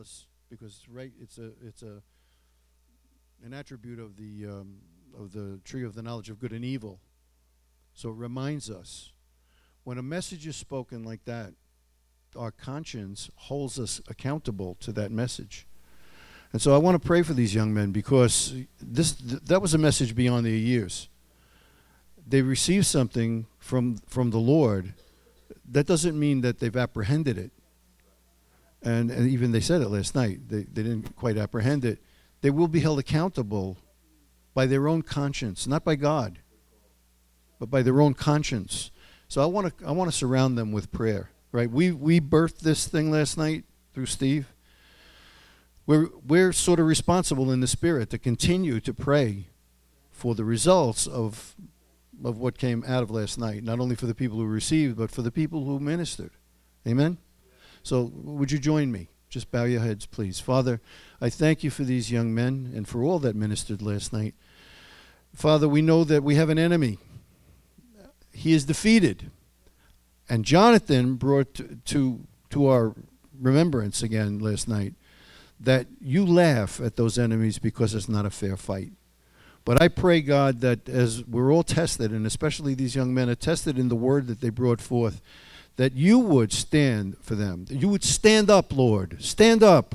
because it's an attribute of the tree of the knowledge of good and evil. So it reminds us when a message is spoken like that, our conscience holds us accountable to that message. And so I want to pray for these young men because that was a message beyond their years. They received something from the Lord. That doesn't mean that they've apprehended it. And even they said it last night. They didn't quite apprehend it. They will be held accountable by their own conscience, not by God, but by their own conscience. So I want to surround them with prayer. Right? We birthed this thing last night through Steve. We're sort of responsible in the Spirit to continue to pray for the results of what came out of last night, not only for the people who received, but for the people who ministered. Amen? So would you join me? Just bow your heads, please. Father, I thank you for these young men and for all that ministered last night. Father, we know that we have an enemy. He is defeated. And Jonathan brought to our remembrance again last night that you laugh at those enemies because it's not a fair fight. But I pray, God, that as we're all tested, and especially these young men are tested in the word that they brought forth, that you would stand for them. That you would stand up, Lord. Stand up.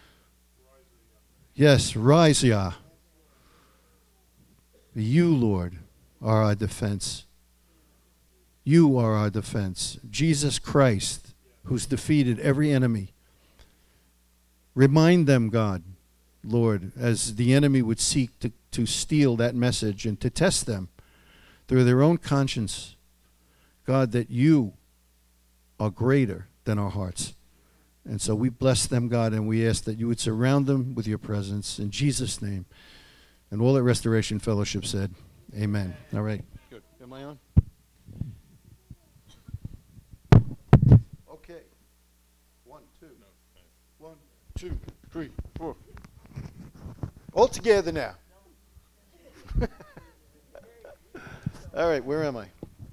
Yes, rise, Yah. You, Lord, are our defense. You are our defense. Jesus Christ, who's defeated every enemy. Remind them, God, Lord, as the enemy would seek to steal that message and to test them through their own conscience, God, that you are greater than our hearts. And so we bless them, God, and we ask that you would surround them with your presence in Jesus' name. And all at Restoration Fellowship said, amen. All right. Good. Am I on? Okay. 1, 2. 1, 2, 3, 4. All together now. All right, where am I?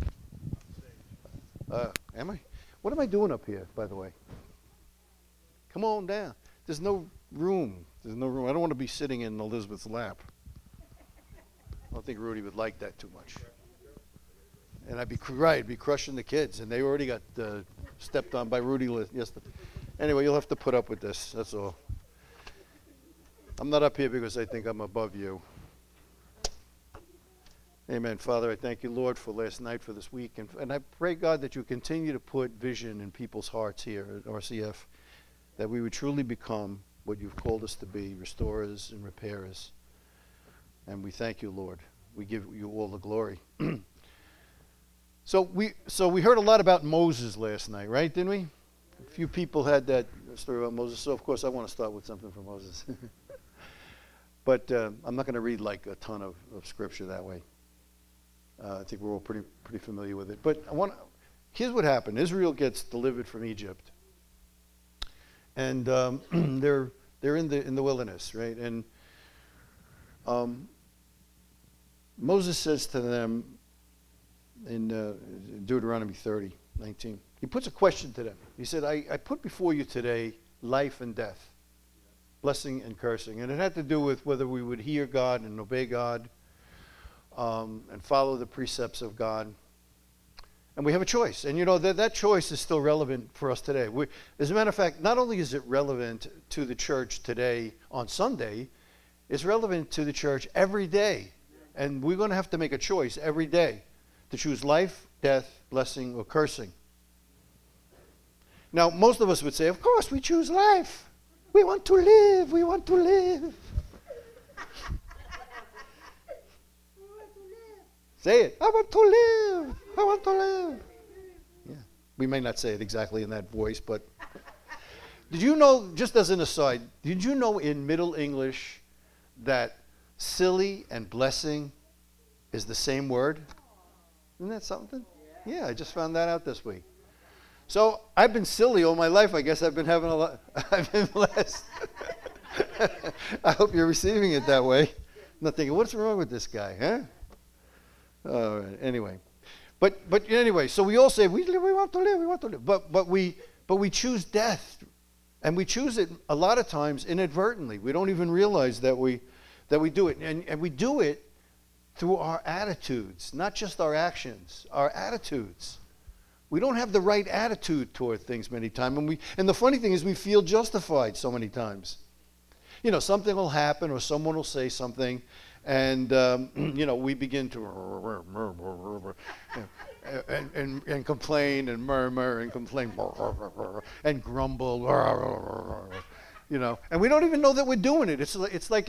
Am I? What am I doing up here, by the way? Come on down. There's no room. There's no room. I don't want to be sitting in Elizabeth's lap. I don't think Rudy would like that too much. And I'd be crushing the kids, and they already got stepped on by Rudy yesterday. Anyway, you'll have to put up with this. That's all. I'm not up here because I think I'm above you. Amen. Father, I thank you, Lord, for last night, for this week. And I pray, God, that you continue to put vision in people's hearts here at RCF, that we would truly become what you've called us to be, restorers and repairers. And we thank you, Lord. We give you all the glory. So we heard a lot about Moses last night, right? Didn't we? A few people had that story about Moses. So, of course, I want to start with something from Moses. But I'm not going to read like a ton of scripture that way. I think we're all pretty familiar with it. But here's what happened. Israel gets delivered from Egypt. And they're in the wilderness, right? And Moses says to them in Deuteronomy 30:19, he puts a question to them. He said, I put before you today life and death, blessing and cursing. And it had to do with whether we would hear God and obey God and follow the precepts of God. And we have a choice. And you know, that choice is still relevant for us today. As a matter of fact, not only is it relevant to the church today on Sunday, it's relevant to the church every day. And we're going to have to make a choice every day to choose life, death, blessing, or cursing. Now, most of us would say, of course, we choose life. We want to live. We want to live. Say it. I want to live. I want to live. Yeah. We may not say it exactly in that voice, but did you know, just as an aside, did you know in Middle English that silly and blessing is the same word? Isn't that something? Yeah, I just found that out this week. So I've been silly all my life. I guess I've been having a lot. I've been blessed. I hope you're receiving it that way. I'm not thinking, what's wrong with this guy, huh? All right. Anyway, but anyway, so we all say we want to live, we want to live, but we choose death And we choose it a lot of times inadvertently. We don't even realize that we do it. And we do it through our attitudes, not just our actions, our attitudes. We don't have the right attitude toward things many times. And the funny thing is we feel justified so many times. You know, something will happen or someone will say something, and, you know, we begin to and complain and murmur and complain and grumble, you know, and we don't even know that we're doing it. It's like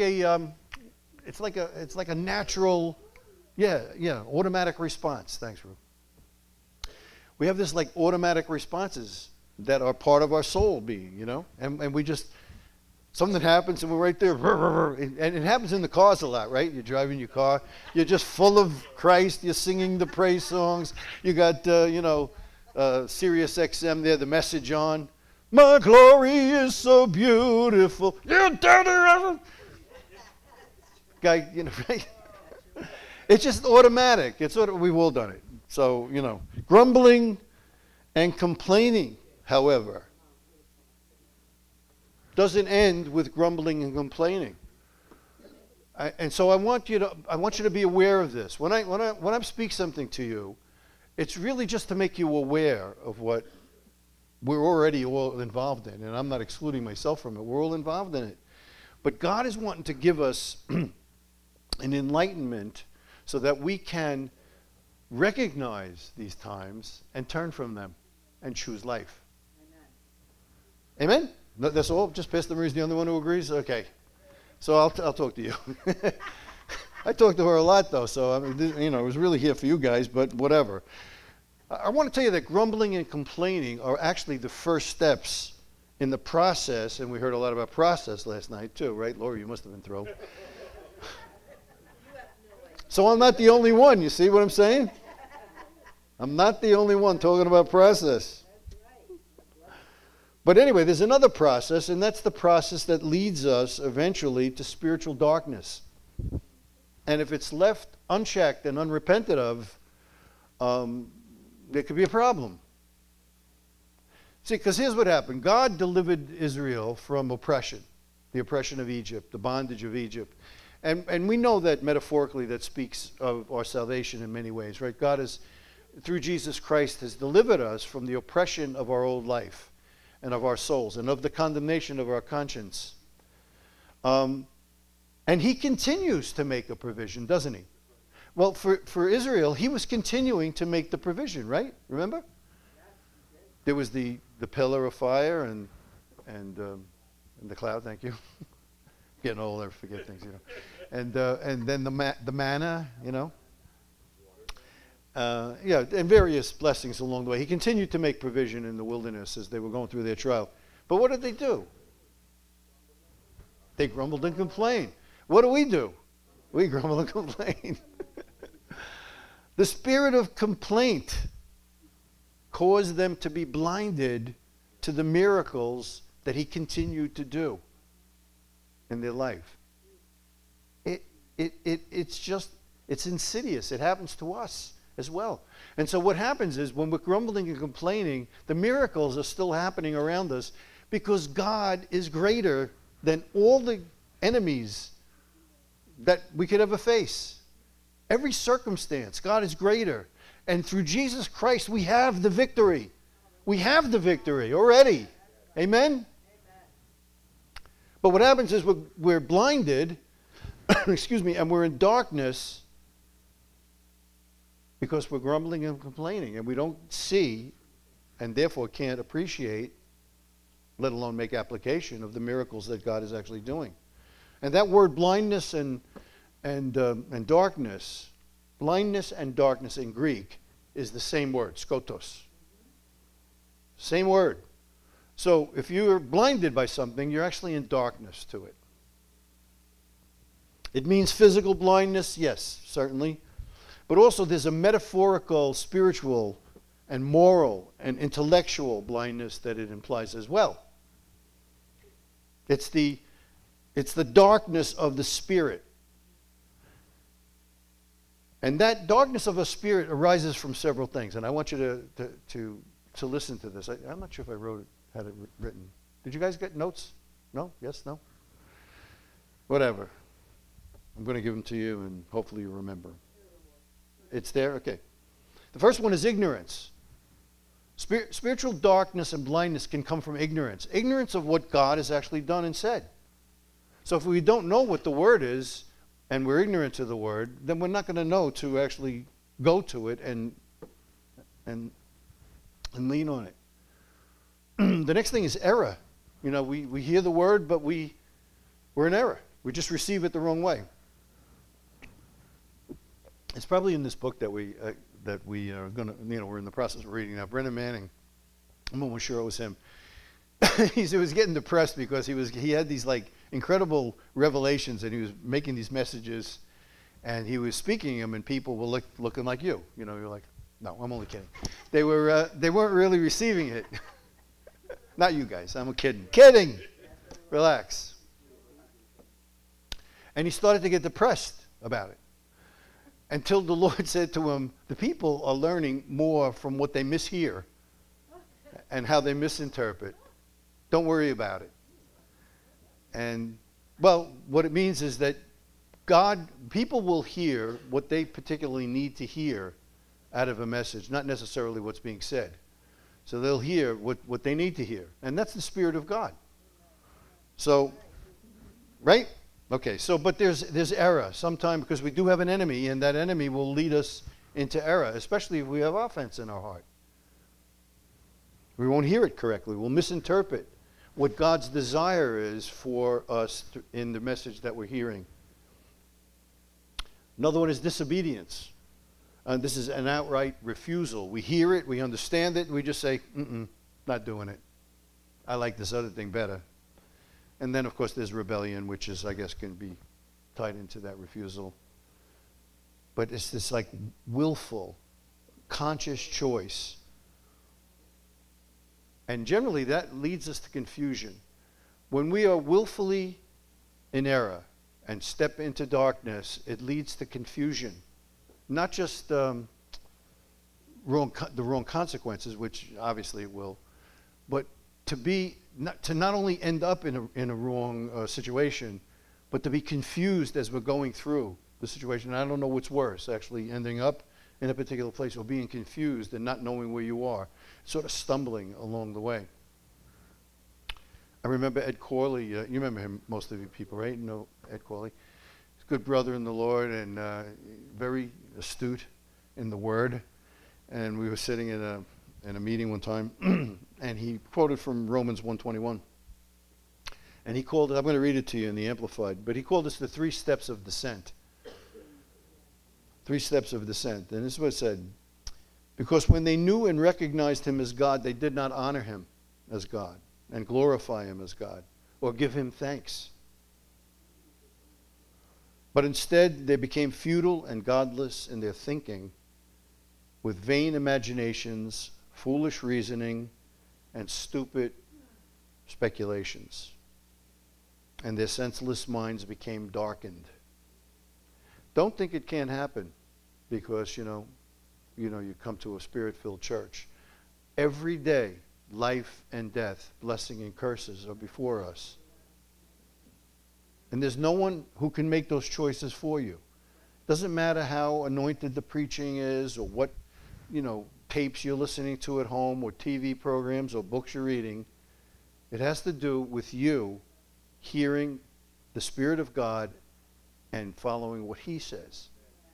a natural, automatic response. Thanks, Rube. We have this like automatic responses that are part of our soul being, you know, and we just, something happens and we're right there, and it happens in the cars a lot, right? You're driving your car, you're just full of Christ, you're singing the praise songs, you got, Sirius XM there, the message on, my glory is so beautiful, you dirty guy, you know, right? It's just automatic. We've all done it. So, you know, grumbling and complaining, however, doesn't end with grumbling and complaining. And so I want you to be aware of this. When I speak something to you, it's really just to make you aware of what we're already all involved in. And I'm not excluding myself from it. We're all involved in it. But God is wanting to give us an enlightenment so that we can recognize these times and turn from them and choose life. Amen? Amen? No, that's all? Just Pastor Marie's the only one who agrees? Okay. So I'll talk to you. I talk to her a lot, though, so I mean, you know, I was really here for you guys, but whatever. I want to tell you that grumbling and complaining are actually the first steps in the process, and we heard a lot about process last night, too, right? Lori, you must have been thrilled. So I'm not the only one, you see what I'm saying? I'm not the only one talking about process. But anyway, there's another process, and that's the process that leads us eventually to spiritual darkness. And if it's left unchecked and unrepented of, there could be a problem. See, because here's what happened. God delivered Israel from oppression, the oppression of Egypt, the bondage of Egypt. And we know that metaphorically that speaks of our salvation in many ways, right? God has, through Jesus Christ, has delivered us from the oppression of our old life and of our souls and of the condemnation of our conscience. And he continues to make a provision, doesn't he? Well, for Israel, he was continuing to make the provision, right? Remember? There was the pillar of fire and the cloud, thank you. Getting old, I forget things, you know. And then the manna, you know. And various blessings along the way. He continued to make provision in the wilderness as they were going through their trial. But what did they do? They grumbled and complained. What do? We grumble and complain. The spirit of complaint caused them to be blinded to the miracles that he continued to do in their life. It's insidious. It happens to us as well. And so what happens is when we're grumbling and complaining, the miracles are still happening around us because God is greater than all the enemies that we could ever face. Every circumstance, God is greater. And through Jesus Christ, we have the victory. We have the victory already. Amen? But what happens is we're blinded, excuse me, and we're in darkness because we're grumbling and complaining, and we don't see, and therefore can't appreciate, let alone make application of the miracles that God is actually doing. And that word blindness and darkness, blindness and darkness in Greek is the same word, skotos. Same word. So if you're blinded by something, you're actually in darkness to it. It means physical blindness, yes, certainly. But also there's a metaphorical, spiritual, and moral and intellectual blindness that it implies as well. It's the darkness of the spirit. And that darkness of a spirit arises from several things. And I want you to listen to this. I'm not sure if I had it written Did you guys get notes? No? Yes? No? Whatever. I'm going to give them to you, and hopefully you remember. It's there? Okay. The first one is ignorance. Spiritual darkness and blindness can come from ignorance. Ignorance of what God has actually done and said. So if we don't know what the Word is, and we're ignorant to the Word, then we're not going to know to actually go to it and lean on it. The next thing is error. You know, we hear the Word, but we're in error. We just receive it the wrong way. It's probably in this book that we are going to, we're in the process of reading now. Brennan Manning, I'm almost sure it was him. He was getting depressed because he had these like incredible revelations, and he was making these messages, and he was speaking them, and people were looking like you. You know, you're like, no, I'm only kidding. They weren't really receiving it. Not you guys. I'm kidding. Kidding. Relax. And he started to get depressed about it. Until the Lord said to him, the people are learning more from what they mishear and how they misinterpret. Don't worry about it. And, well, what it means is that people will hear what they particularly need to hear out of a message, not necessarily what's being said. So they'll hear what they need to hear. And that's the Spirit of God. So, right? Okay, so, but there's error sometimes, because we do have an enemy, and that enemy will lead us into error, especially if we have offense in our heart. We won't hear it correctly. We'll misinterpret what God's desire is for us in the message that we're hearing. Another one is disobedience. This is an outright refusal. We hear it, we understand it, and we just say, not doing it. I like this other thing better. And then, of course, there's rebellion, which is, I guess, can be tied into that refusal. But it's this like willful, conscious choice. And generally, that leads us to confusion. When we are willfully in error and step into darkness, it leads to confusion. Not just the wrong consequences, which obviously it will, but to not only end up in a wrong situation, but to be confused as we're going through the situation. And I don't know what's worse, actually ending up in a particular place or being confused and not knowing where you are, sort of stumbling along the way. I remember Ed Corley. You remember him, most of you people, right? You know Ed Corley. He's a good brother in the Lord and very astute in the Word. And we were sitting in a meeting one time, and he quoted from Romans 1:21. And he called it, I'm going to read it to you in the Amplified, but he called this the 3 steps of descent. 3 steps of descent. And this is what it said. Because when they knew and recognized him as God, they did not honor him as God and glorify him as God or give him thanks. But instead, they became futile and godless in their thinking, with vain imaginations, foolish reasoning, and stupid speculations. And their senseless minds became darkened. Don't think it can't happen because, you come to a Spirit-filled church. Every day, life and death, blessing and curses are before us. And there's no one who can make those choices for you. Doesn't matter how anointed the preaching is or what, tapes you're listening to at home or TV programs or books you're reading. It has to do with you hearing the Spirit of God and following what He says.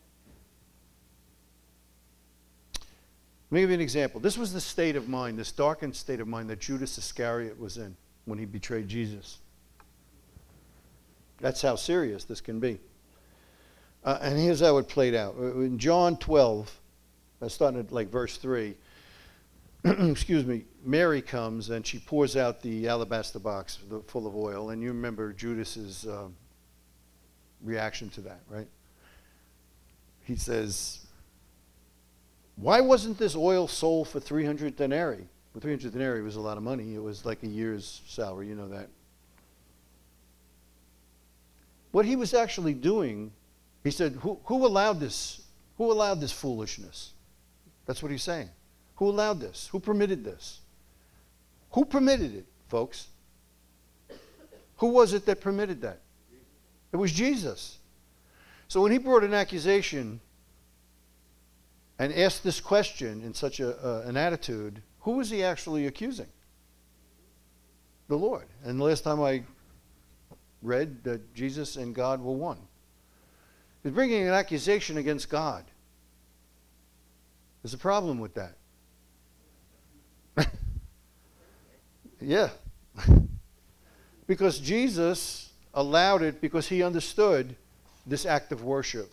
Let me give you an example. This was the state of mind, this darkened state of mind that Judas Iscariot was in when he betrayed Jesus. That's how serious this can be. And here's how it played out. In John 12, starting at like verse 3, excuse me, Mary comes and she pours out the alabaster box full of oil. And you remember Judas's reaction to that, right? He says, why wasn't this oil sold for 300 denarii? Well, 300 denarii was a lot of money. It was like a year's salary, you know that. What he was actually doing, he said, who allowed this? Who allowed this foolishness? That's what he's saying. Who allowed this? Who permitted this? Who permitted it, folks? Who was it that permitted that? It was Jesus. So when he brought an accusation and asked this question in such an attitude, who was he actually accusing? The Lord. And the last time I read that Jesus and God were one. He's bringing an accusation against God. There's a problem with that. Yeah. Because Jesus allowed it because he understood this act of worship.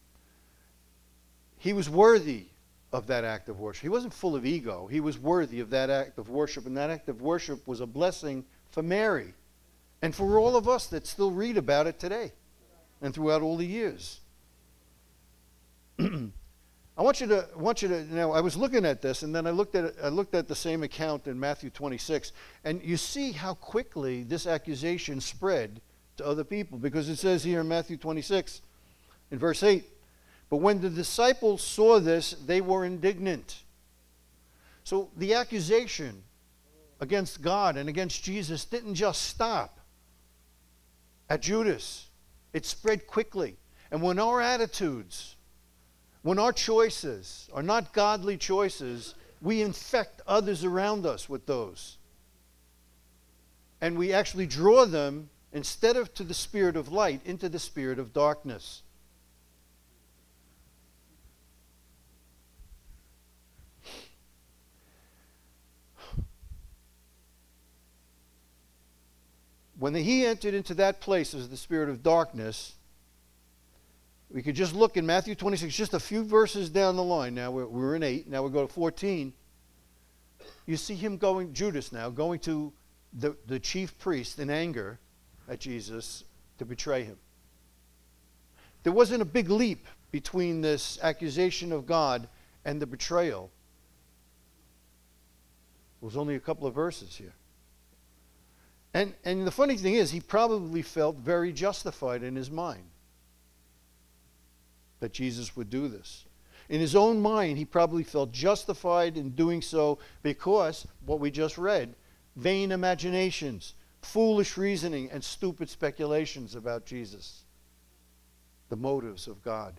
He was worthy of that act of worship. He wasn't full of ego. He was worthy of that act of worship. And that act of worship was a blessing for Mary and for all of us that still read about it today and throughout all the years. I want you to now, I was looking at this, and then I looked at the same account in Matthew 26, and you see how quickly this accusation spread to other people, because it says here in Matthew 26 in verse 8, but when the disciples saw this, they were indignant. So the accusation against God and against Jesus didn't just stop at Judas. It spread quickly. And when our attitudes, when our choices are not godly choices, we infect others around us with those. And we actually draw them, instead of to the spirit of light, into the spirit of darkness. When he entered into that place as the spirit of darkness, we could just look in Matthew 26, just a few verses down the line. Now we're in 8, now we go to 14. You see him going, Judas now, going to the chief priest in anger at Jesus to betray him. There wasn't a big leap between this accusation of God and the betrayal. It was only a couple of verses here. And the funny thing is, he probably felt very justified in his mind that Jesus would do this. In his own mind, he probably felt justified in doing so because, what we just read, vain imaginations, foolish reasoning, and stupid speculations about Jesus. The motives of God.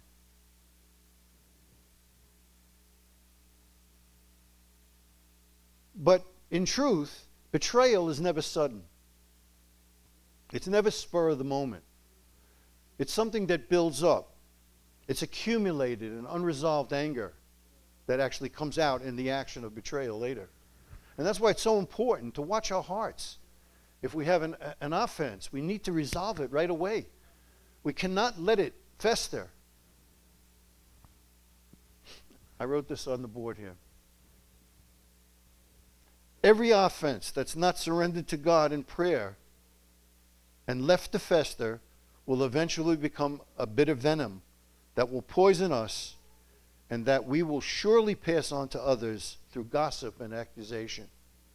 But in truth, betrayal is never sudden. It's never spur of the moment. It's something that builds up. It's accumulated and unresolved anger that actually comes out in the action of betrayal later. And that's why it's so important to watch our hearts. If we have an offense, we need to resolve it right away. We cannot let it fester. I wrote this on the board here. Every offense that's not surrendered to God in prayer and left to fester will eventually become a bit of venom that will poison us and that we will surely pass on to others through gossip and accusation.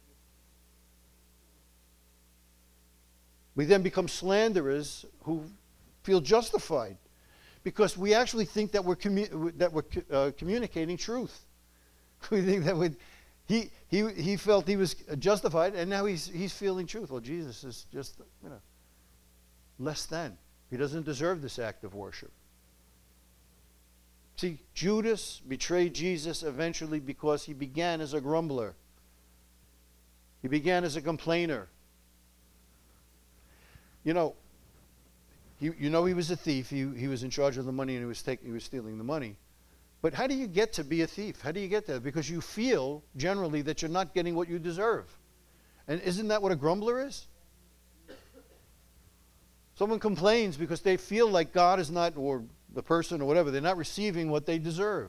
We then become slanderers who feel justified because we actually think that we're communicating truth. We think that he felt he was justified, and now he's feeling truth. Well, Jesus is just less than. He doesn't deserve this act of worship. See, Judas betrayed Jesus eventually because he began as a grumbler. He began as a complainer. He was a thief. He was in charge of the money, and he was stealing the money. But how do you get to be a thief? How do you get there? Because you feel generally that you're not getting what you deserve. And isn't that what a grumbler is? Someone complains because they feel like God is not, or the person or whatever, they're not receiving what they deserve.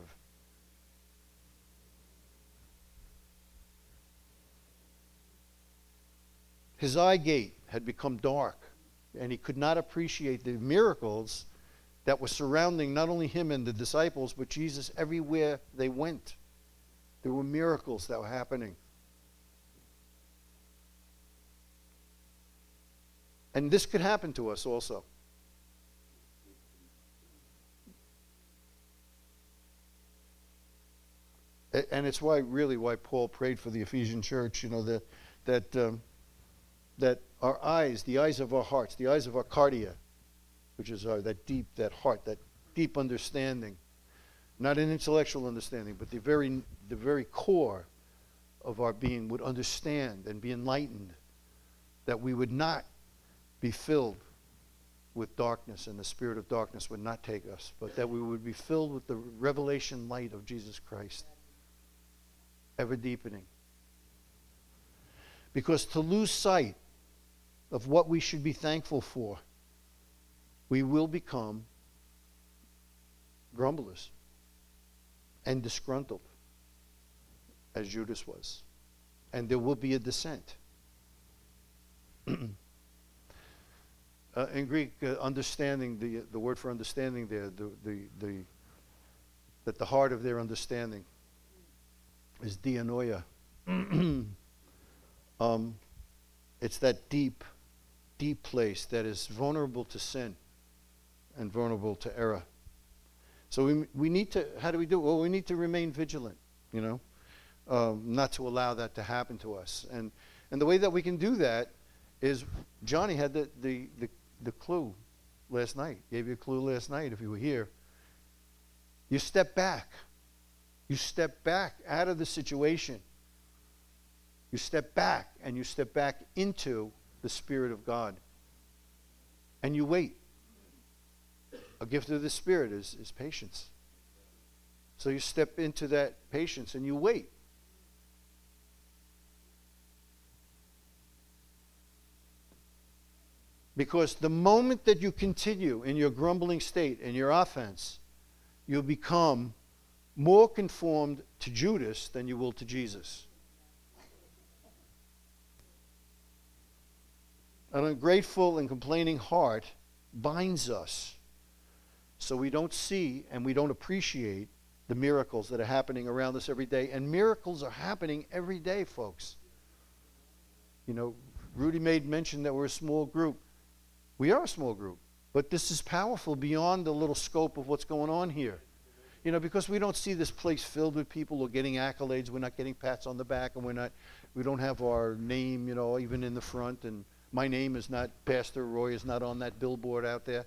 His eye gate had become dark, and he could not appreciate the miracles that were surrounding not only him and the disciples, but Jesus everywhere they went. There were miracles that were happening. And this could happen to us also. And it's why Paul prayed for the Ephesian church, that that our eyes, the eyes of our hearts, the eyes of our cardia, which is that heart, that deep understanding, not an intellectual understanding, but the very core of our being would understand and be enlightened, that we would not be filled with darkness, and the spirit of darkness would not take us, but that we would be filled with the revelation light of Jesus Christ, ever deepening. Because to lose sight of what we should be thankful for, we will become grumblers and disgruntled, as Judas was. And there will be a descent. In Greek, understanding, the word for understanding there, that the heart of their understanding is dianoia. It's that deep place that is vulnerable to sin and vulnerable to error. So we need to, how do we do it? Well, we need to remain vigilant, not to allow that to happen to us. And the way that we can do that is, Johnny had the clue last night. Gave you a clue last night if you were here. You step back. You step back out of the situation. You step back, and you step back into the Spirit of God. And you wait. A gift of the Spirit is patience. So you step into that patience and you wait. Because the moment that you continue in your grumbling state, in your offense, you'll become more conformed to Judas than you will to Jesus. An ungrateful and complaining heart binds us, so we don't see and we don't appreciate the miracles that are happening around us every day. And miracles are happening every day, folks. Rudy made mention that we're a small group. We are a small group, but this is powerful beyond the little scope of what's going on here. Because we don't see this place filled with people who are getting accolades. We're not getting pats on the back, and we don't have our name, even in the front. And my name is not, Pastor Roy is not on that billboard out there.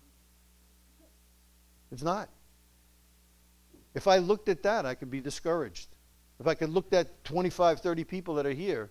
It's not. If I looked at that, I could be discouraged. If I could look at 25, 30 people that are here,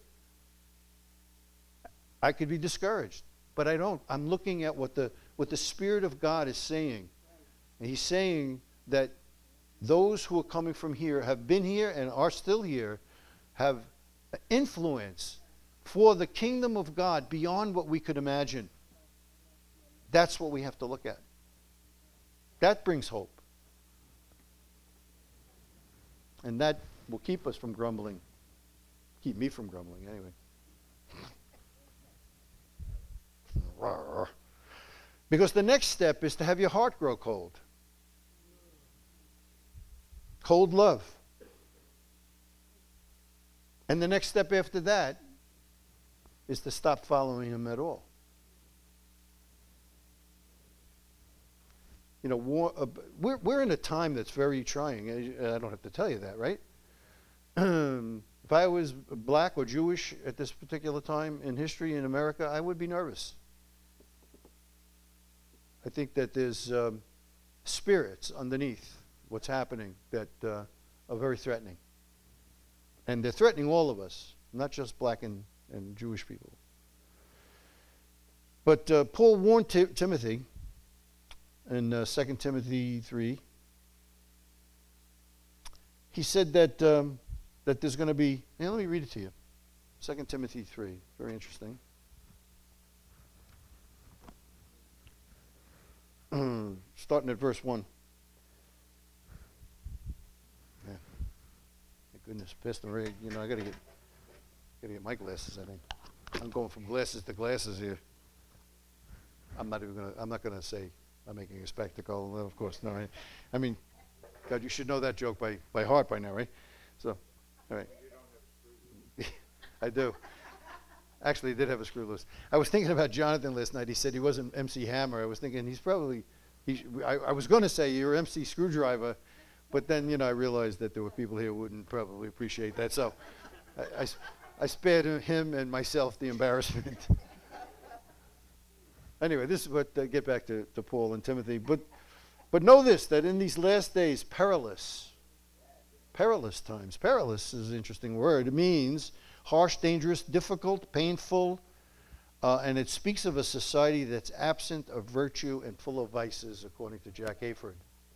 I could be discouraged. But I don't. I'm looking at what the Spirit of God is saying. And He's saying that those who are coming from here, have been here and are still here, have influence for the kingdom of God beyond what we could imagine. That's what we have to look at. That brings hope. And that will keep us from grumbling. Keep me from grumbling, anyway. Because the next step is to have your heart grow cold. Cold love. And the next step after that is to stop following Him at all. We're in a time that's very trying. I don't have to tell you that, right? If I was black or Jewish at this particular time in history in America, I would be nervous. I think that there's spirits underneath what's happening that are very threatening. And they're threatening all of us, not just black and Jewish people. But Paul warned Timothy in 2 Timothy 3. He said that there's going to be... let me read it to you. 2 Timothy 3. Very interesting. Starting at verse 1. Yeah. Thank goodness, Pastor Ray, I gotta get my glasses, I think. I'm going from glasses to glasses here. I'm not gonna say I'm making a spectacle. Well, of course, no. I mean, God, you should know that joke by heart by now, right? So, all right. I do. Actually, he did have a screw loose. I was thinking about Jonathan last night. He said he wasn't MC Hammer. I was thinking he's probably, I was going to say you're MC Screwdriver, but then, I realized that there were people here who wouldn't probably appreciate that. So I spared him and myself the embarrassment. Anyway, this is what, get back to Paul and Timothy. But know this, that in these last days, perilous times. Perilous is an interesting word. It means harsh, dangerous, difficult, painful, and it speaks of a society that's absent of virtue and full of vices, according to Jack Hayford.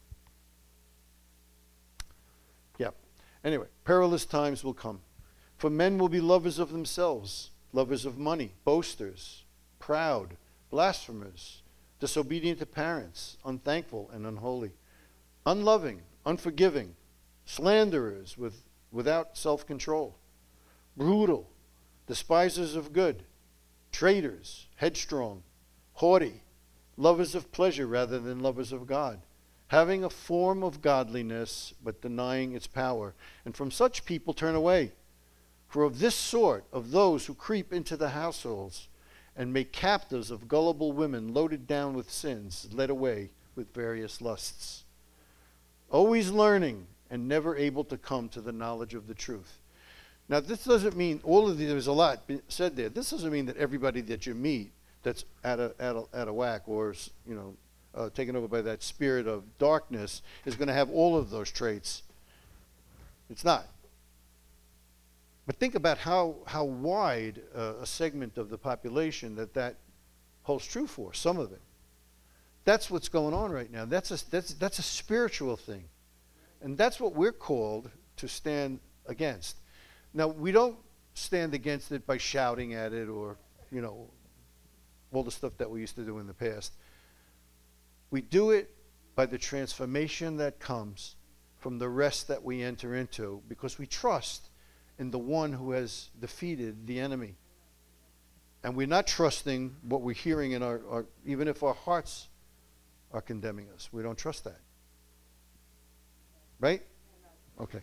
Yeah. Anyway, perilous times will come. For men will be lovers of themselves, lovers of money, boasters, proud, blasphemers, disobedient to parents, unthankful and unholy, unloving, unforgiving, slanderers without self-control, brutal, despisers of good, traitors, headstrong, haughty, lovers of pleasure rather than lovers of God, having a form of godliness but denying its power. And from such people turn away. For of this sort, of those who creep into the households and make captives of gullible women loaded down with sins, led away with various lusts, always learning and never able to come to the knowledge of the truth. Now, this doesn't mean there's a lot said there. This doesn't mean that everybody that you meet that's out of whack or taken over by that spirit of darkness is going to have all of those traits. It's not. But think about how wide a segment of the population that holds true for, some of it. That's what's going on right now. That's a spiritual thing. And that's what we're called to stand against. Now, we don't stand against it by shouting at it or, all the stuff that we used to do in the past. We do it by the transformation that comes from the rest that we enter into because we trust in the one who has defeated the enemy. And we're not trusting what we're hearing in our even if our hearts are condemning us. We don't trust that. Right? Okay.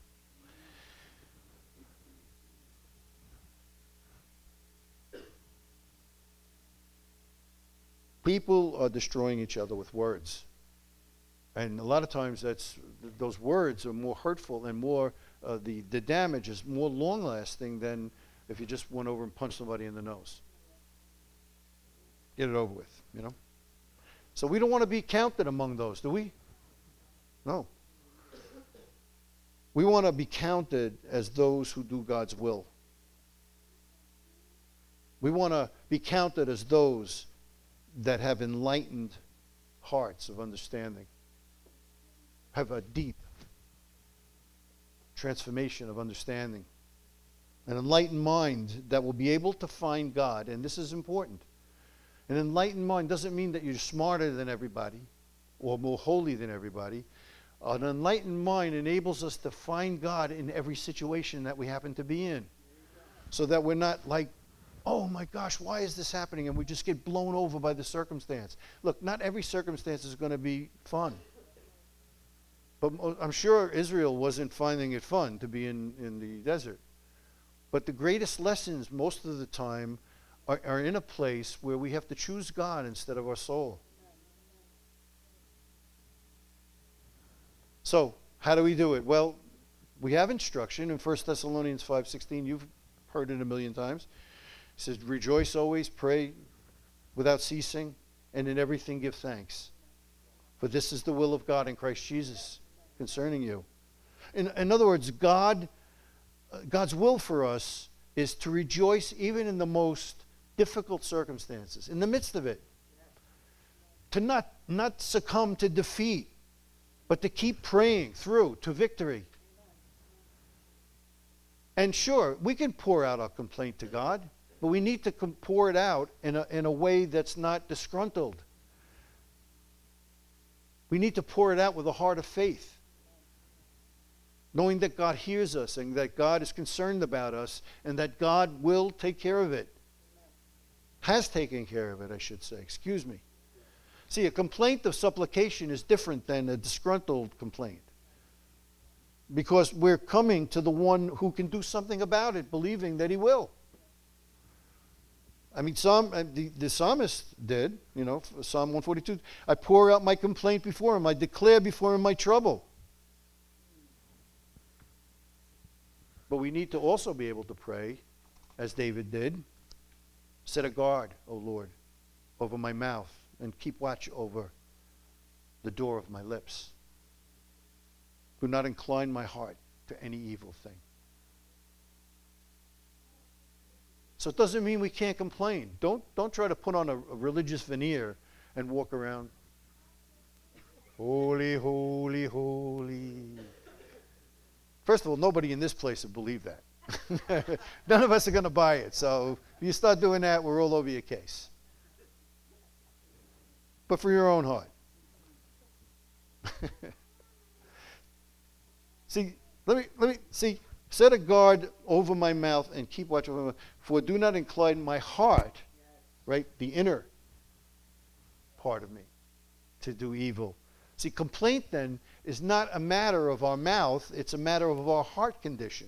People are destroying each other with words. And a lot of times those words are more hurtful and more, the damage is more long-lasting than if you just went over and punched somebody in the nose. Get it over with, So we don't want to be counted among those, do we? No. We want to be counted as those who do God's will. We want to be counted as those that have enlightened hearts of understanding, have a deep transformation of understanding, an enlightened mind that will be able to find God, and this is important. An enlightened mind doesn't mean that you're smarter than everybody or more holy than everybody. An enlightened mind enables us to find God in every situation that we happen to be in, so that we're not like, oh my gosh, why is this happening? And we just get blown over by the circumstance. Look, not every circumstance is going to be fun. But I'm sure Israel wasn't finding it fun to be in the desert. But the greatest lessons most of the time are in a place where we have to choose God instead of our soul. So, how do we do it? Well, we have instruction in 1 Thessalonians 5:16. You've heard it a million times. It says, rejoice always, pray without ceasing, and in everything give thanks. For this is the will of God in Christ Jesus concerning you. In other words, God's will for us is to rejoice even in the most difficult circumstances, in the midst of it. To not succumb to defeat, but to keep praying through to victory. And sure, we can pour out our complaint to God, but we need to pour it out in a way that's not disgruntled. We need to pour it out with a heart of faith, knowing that God hears us and that God is concerned about us and that God will take care of it. Has taken care of it, I should say. Excuse me. See, a complaint of supplication is different than a disgruntled complaint, because we're coming to the one who can do something about it, believing that he will. I mean, the psalmist did, Psalm 142, I pour out my complaint before him, I declare before him my trouble. But we need to also be able to pray as David did. Set a guard, O Lord, over my mouth, and keep watch over the door of my lips. Do not incline my heart to any evil thing. So it doesn't mean we can't complain. Don't try to put on a religious veneer and walk around. Holy, holy, holy. First of all, nobody in this place would believe that. None of us are going to buy it. So if you start doing that, we're all over your case. But for your own heart. Let me see. Set a guard over my mouth and keep watch over my mouth. For do not incline my heart, right, the inner part of me, to do evil. See, complaint then is not a matter of our mouth, it's a matter of our heart condition.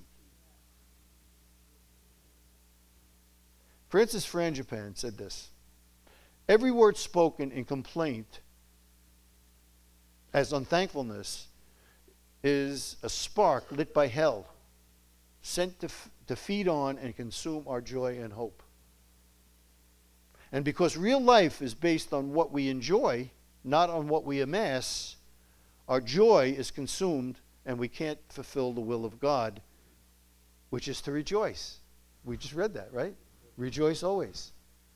Francis Frangipane said this: every word spoken in complaint as unthankfulness is a spark lit by hell, sent to feed on and consume our joy and hope. And because real life is based on what we enjoy, not on what we amass, our joy is consumed and we can't fulfill the will of God, which is to rejoice. We just read that, right? Rejoice always.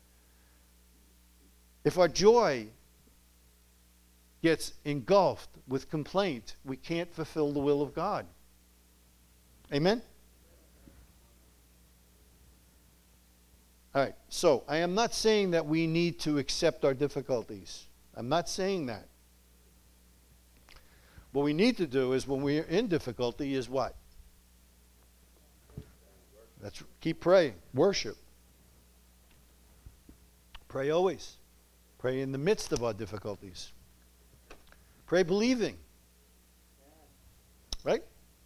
If our joy gets engulfed with complaint, we can't fulfill the will of God. Amen? All right, so I am not saying that we need to accept our difficulties. I'm not saying that. What we need to do is when we're in difficulty is what? Keep praying, worship. Pray always. Pray in the midst of our difficulties. Pray believing. Right?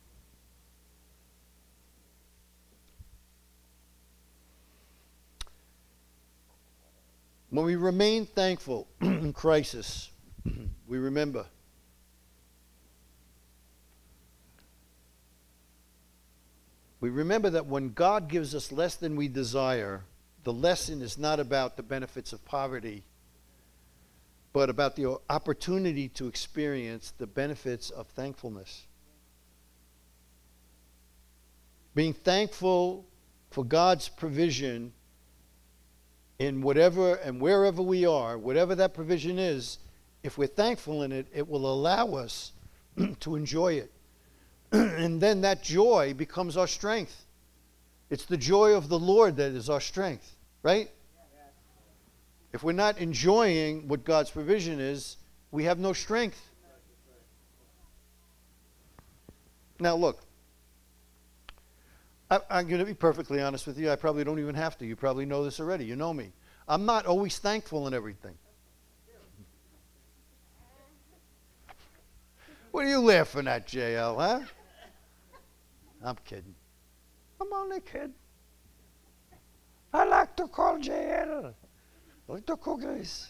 When we remain thankful in crisis, we remember that when God gives us less than we desire, the lesson is not about the benefits of poverty, but about the opportunity to experience the benefits of thankfulness. Being thankful for God's provision in whatever and wherever we are, whatever that provision is, if we're thankful in it, it will allow us to enjoy it. And then that joy becomes our strength. It's the joy of the Lord that is our strength, right? If we're not enjoying what God's provision is, we have no strength. Now look, I'm going to be perfectly honest with you. I probably don't even have to. You probably know this already. You know me. I'm not always thankful in everything. What are you laughing at, JL, huh? I'm kidding. I'm only kidding. I like to call JL. Like the cookies.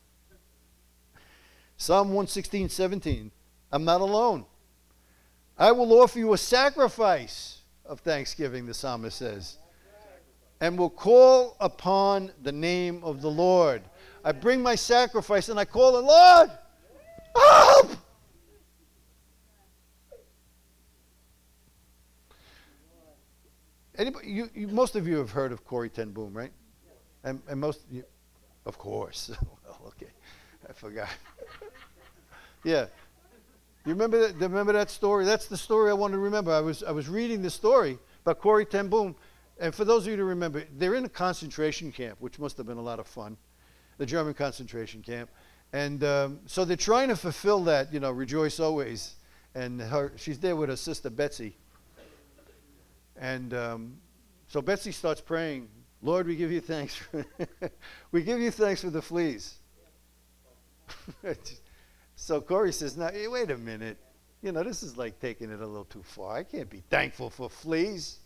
Psalm 116:17. I'm not alone. I will offer you a sacrifice of thanksgiving, the psalmist says, and will call upon the name of the Lord. I bring my sacrifice and I call the Lord, help! Anybody, most of you have heard of Corrie ten Boom, right? And most of you, of course. Well, okay, I forgot. Yeah. You remember that story? That's the story I want to remember. I was reading the story about Corrie ten Boom, and for those of you to remember, they're in a concentration camp, which must have been a lot of fun, the German concentration camp, and so they're trying to fulfill that, rejoice always, and she's there with her sister Betsy, and so Betsy starts praying, Lord, we give you thanks. We give you thanks for the fleas. So Corrie says, now, hey, wait a minute. This is like taking it a little too far. I can't be thankful for fleas.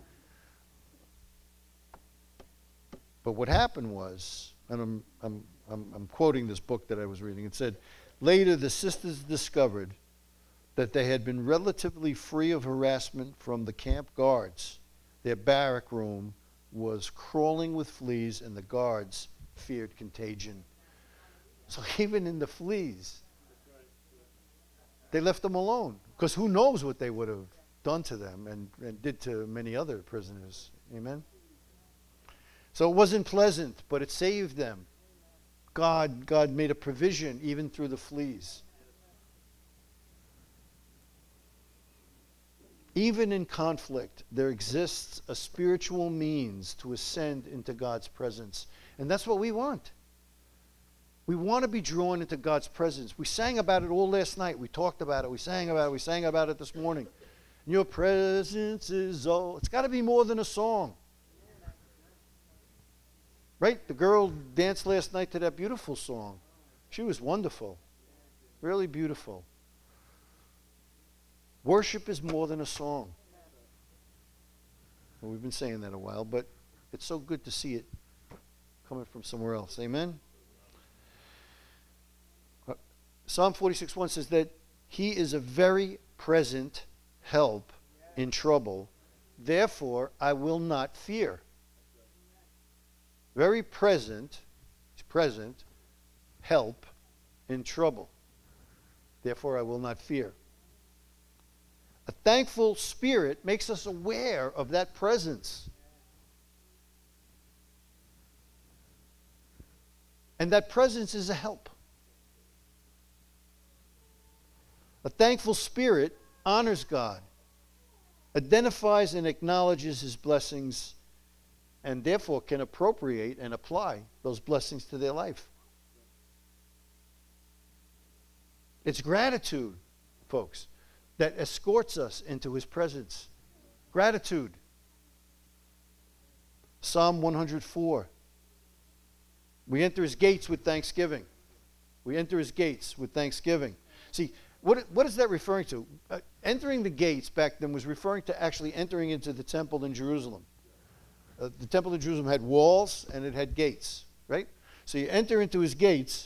But what happened was, and I'm quoting this book that I was reading, it said, later the sisters discovered that they had been relatively free of harassment from the camp guards. Their barrack room was crawling with fleas, and the guards feared contagion. So even in the fleas, they left them alone, because who knows what they would have done to them and did to many other prisoners. Amen? So it wasn't pleasant, but it saved them. God made a provision even through the fleas. Even in conflict, there exists a spiritual means to ascend into God's presence. And that's what we want. We want to be drawn into God's presence. We sang about it all last night. We talked about it. We sang about it. We sang about it this morning. Your presence is all. It's got to be more than a song. Right? The girl danced last night to that beautiful song. She was wonderful. Really beautiful. Worship is more than a song. Well, we've been saying that a while, but it's so good to see it coming from somewhere else. Amen? Psalm 46:1 says that he is a very present help in trouble. Therefore, I will not fear. Very present, help in trouble. Therefore, I will not fear. A thankful spirit makes us aware of that presence. And that presence is a help. A thankful spirit honors God, identifies and acknowledges his blessings, and therefore can appropriate and apply those blessings to their life. It's gratitude, folks, that escorts us into his presence. Gratitude. Psalm 104. We enter his gates with thanksgiving. We enter his gates with thanksgiving. See, what is that referring to? Entering the gates back then was referring to actually entering into the temple in Jerusalem. The temple in Jerusalem had walls and it had gates, right? So you enter into his gates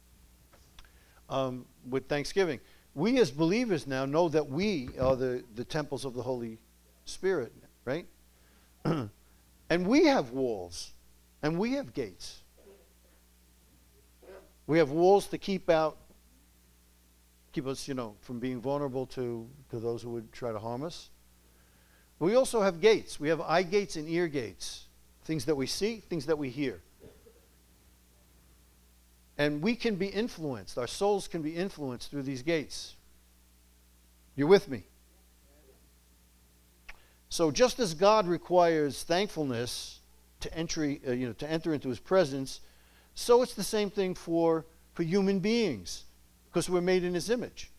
with thanksgiving. We as believers now know that we are the temples of the Holy Spirit, right? And we have walls and we have gates. We have walls to keep us, from being vulnerable to those who would try to harm us. We also have gates. We have eye gates and ear gates. Things that we see, things that we hear. And we can be influenced. Our souls can be influenced through these gates. You with me? So just as God requires thankfulness to enter into his presence, so it's the same thing for human beings, because we're made in his image.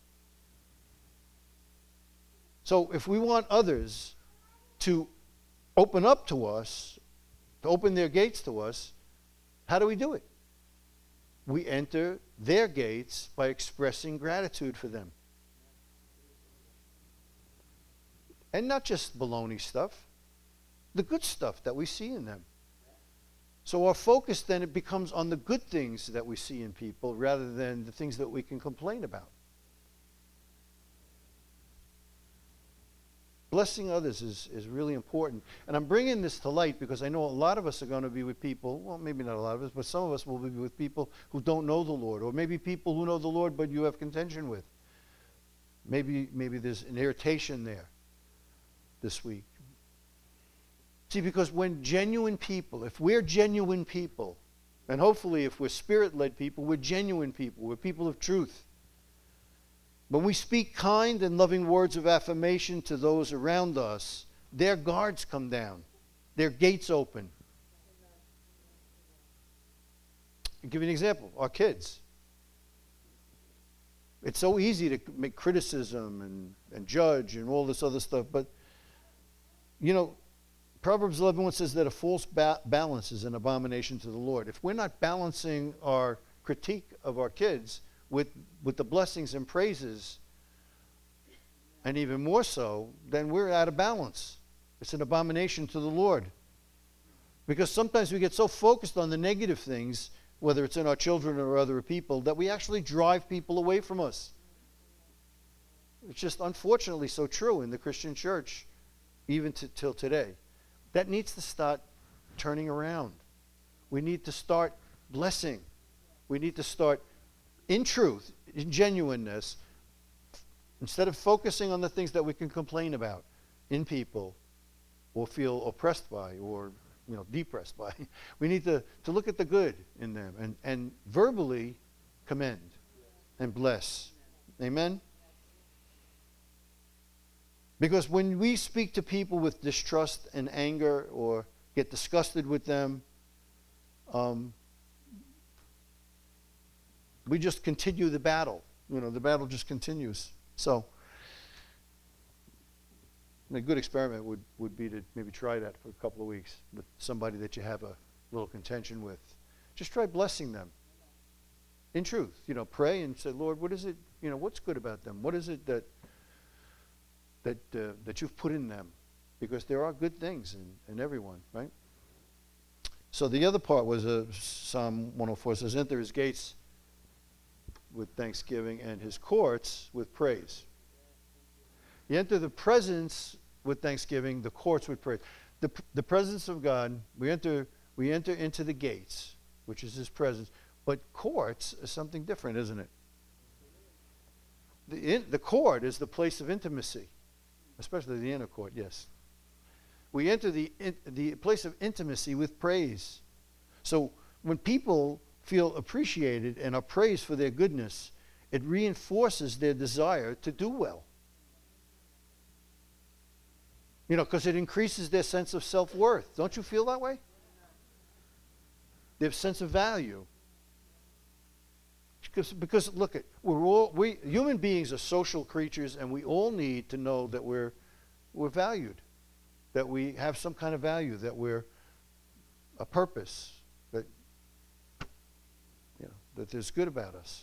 So if we want others to open up to us, to open their gates to us, how do we do it? We enter their gates by expressing gratitude for them. And not just baloney stuff, the good stuff that we see in them. So our focus then, it becomes on the good things that we see in people rather than the things that we can complain about. Blessing others is really important. And I'm bringing this to light because I know a lot of us are going to be with people, well, maybe not a lot of us, but some of us will be with people who don't know the Lord, or maybe people who know the Lord but you have contention with. Maybe there's an irritation there this week. See, because when genuine people, if we're genuine people, and hopefully if we're spirit-led people, we're genuine people, we're people of truth. When we speak kind and loving words of affirmation to those around us, their guards come down, their gates open. I'll give you an example. Our kids. It's so easy to make criticism and judge and all this other stuff, but Proverbs 11:1 says that a false balance is an abomination to the Lord. If we're not balancing our critique of our kids with the blessings and praises, and even more so, then we're out of balance. It's an abomination to the Lord. Because sometimes we get so focused on the negative things, whether it's in our children or other people, that we actually drive people away from us. It's just unfortunately so true in the Christian church, even till today. That needs to start turning around. We need to start blessing. We need to start in truth, in genuineness, instead of focusing on the things that we can complain about in people or feel oppressed by or depressed by. We need to look at the good in them and verbally commend and bless. Amen? Because when we speak to people with distrust and anger or get disgusted with them, we just continue the battle. The battle just continues. So, a good experiment would be to maybe try that for a couple of weeks with somebody that you have a little contention with. Just try blessing them. In truth, pray and say, Lord, what is it, what's good about them? What is it that you've put in them? Because there are good things in everyone, right? So the other part was Psalm 104 says, enter his gates with thanksgiving and his courts with praise. You enter the presence with thanksgiving, the courts with praise. The presence of God, we enter into the gates, which is his presence. But courts is something different, isn't it? The court is the place of intimacy, especially the inner court, yes. We enter the place of intimacy with praise. So when people feel appreciated and are praised for their goodness, it reinforces their desire to do well. Because it increases their sense of self-worth. Don't you feel that way? Their sense of value. Because look, we human beings are social creatures, and we all need to know that we're valued, that we have some kind of value, that we're a purpose, that there's good about us.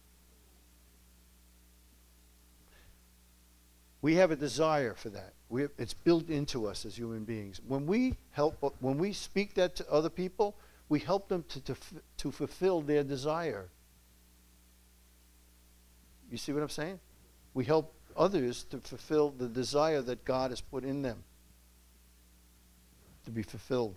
We have a desire for that. It's built into us as human beings. When we speak that to other people, we help them to fulfill their desire. You see what I'm saying? We help others to fulfill the desire that God has put in them to be fulfilled.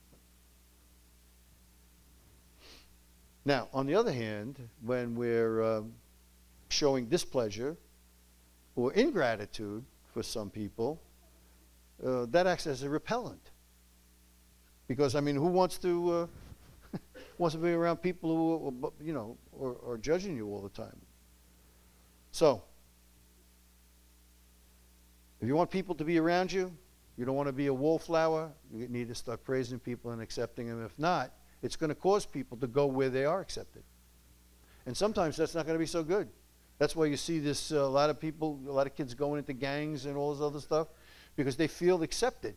Now, on the other hand, when we're showing displeasure or ingratitude for some people, that acts as a repellent. Because, who wants to be around people who, are judging you all the time? So, if you want people to be around you, you don't want to be a wallflower, you need to start praising people and accepting them. If not, it's going to cause people to go where they are accepted. And sometimes that's not going to be so good. That's why you see this, a lot of kids going into gangs and all this other stuff, because they feel accepted.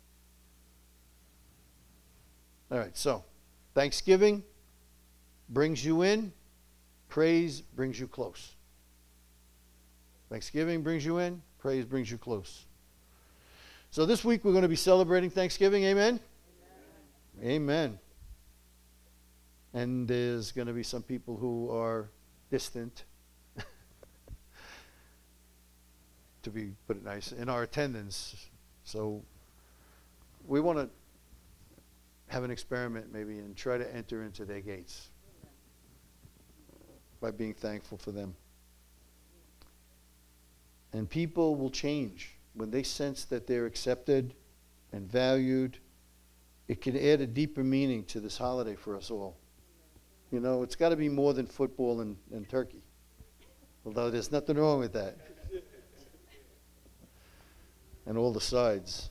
All right, so thanksgiving brings you in, praise brings you close. Thanksgiving brings you in, praise brings you close. So this week we're going to be celebrating Thanksgiving, amen? Amen. And there's going to be some people who are distant, to put it nice, in our attendance. So we want to have an experiment maybe and try to enter into their gates by being thankful for them. And people will change when they sense that they're accepted and valued. It can add a deeper meaning to this holiday for us all. It's got to be more than football and turkey. Although there's nothing wrong with that. And all the sides.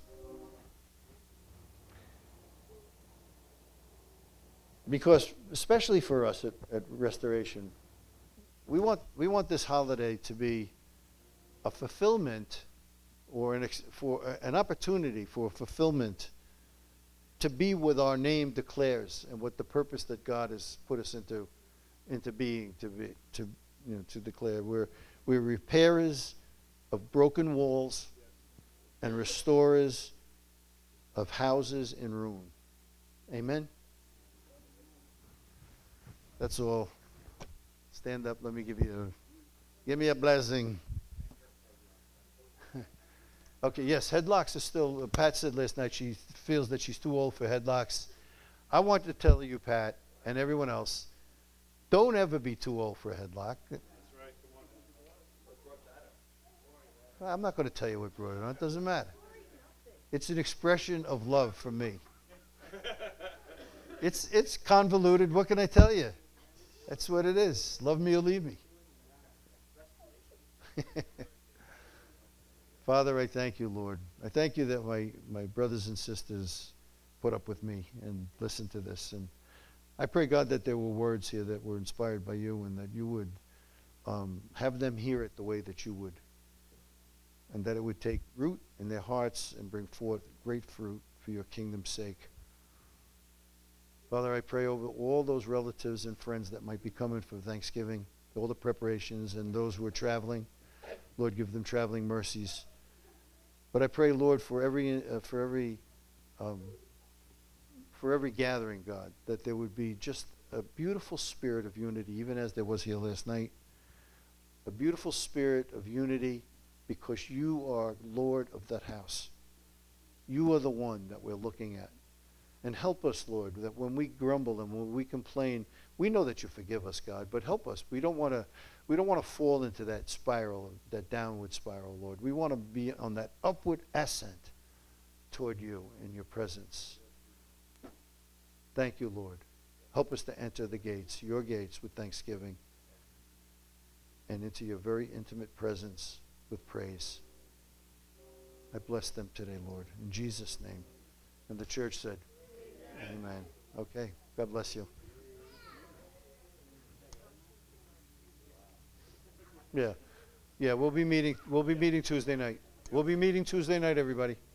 Because, especially for us at Restoration, we want this holiday to be a fulfillment or an opportunity for fulfillment to be what our name declares and what the purpose that God has put us into being to declare. We're repairers of broken walls and restorers of houses in ruin. Amen. That's all. Stand up. Let me give me a blessing. Okay, yes, headlocks are still, Pat said last night she feels that she's too old for headlocks. I want to tell you, Pat, and everyone else, don't ever be too old for a headlock. I'm not going to tell you what brought it on. It doesn't matter. It's an expression of love from me. It's convoluted. What can I tell you? That's what it is. Love me or leave me. Father, I thank you, Lord. I thank you that my brothers and sisters put up with me and listened to this. And I pray, God, that there were words here that were inspired by you and that you would have them hear it the way that you would. And that it would take root in their hearts and bring forth great fruit for your kingdom's sake. Father, I pray over all those relatives and friends that might be coming for Thanksgiving, all the preparations, and those who are traveling. Lord, give them traveling mercies. But I pray, Lord, for every gathering, God, that there would be just a beautiful spirit of unity, even as there was here last night. A beautiful spirit of unity, because you are Lord of that house. You are the one that we're looking at. And help us, Lord, that when we grumble and when we complain, we know that you forgive us, God, but help us. We don't want to fall into that spiral, that downward spiral, Lord. We want to be on that upward ascent toward you in your presence. Thank you, Lord. Help us to enter the gates, your gates, with thanksgiving and into your very intimate presence with praise. I bless them today, Lord, in Jesus' name. And the church said, Amen. Okay. God bless you. Yeah. Yeah, we'll be meeting Tuesday night. We'll be meeting Tuesday night, everybody.